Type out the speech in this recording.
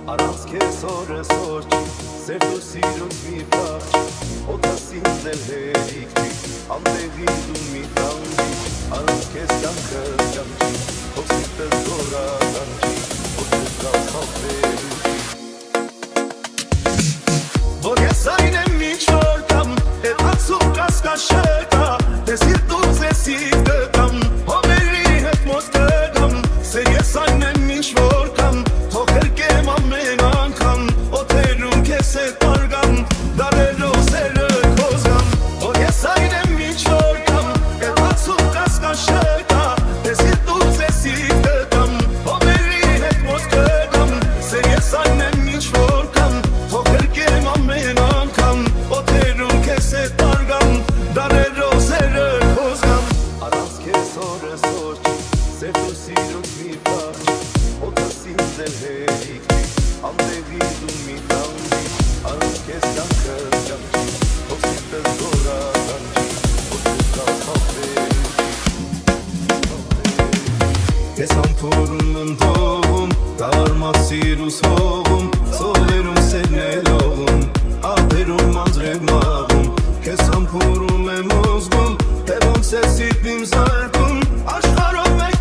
Առանց քեզ օրս օրջի, սեր դու սիրուց մի պարչի, օտաս ինձ էլ հերիք չի, անտեղի դու մի տանջի, առանց քեզ կյանքը ճանչի, քո սիրտը զորականչի, որ դու կաս խաղվելու չի։ Որ ես այն եմ ինչ որ կամ, էդ հացում կասկաշետա, դες սիրտուց է սիրտը կամ, հոմերի հետ մոտ կգամ, սեր ես այն եմ ինչ որ կամ, թող հրկեմ ամեն անգամ, օթերում քեզ է տարգամ, դարերով սերը քոզգամ, որ ես այն եմ ինչ որ կամ, էդ հացում կասկաշետա, դες սիրտուց է սիրտը կամ, հոմերի հետ մոտ կգամ, սեր ես այն եմ ինչ որ կամ, թող հրկեմ ամեն անգամ, օթերում քեզ է տարգամ, դարերով սերը քոզգամ, առանց քեզ օրս օրջի, սեր դու սիրուց մի պարչի, օտաս ինձ էլ հերիք չի, անտեղի դու մի տանջի, առանց քեզ կյանքը ճանչի, քո սիրտը զորականչի, որ դու կաս խաղվելու չի։ Քեզ համբուրում եմ թողում, դարմած սիրուս հողում, ծովերում սերն է լողում, ափերում անձրև մաղում, քեզ համբուրում եմ ուզգում, թե ոնց է սիրտ իմ զարկում, աշխարհով մեկ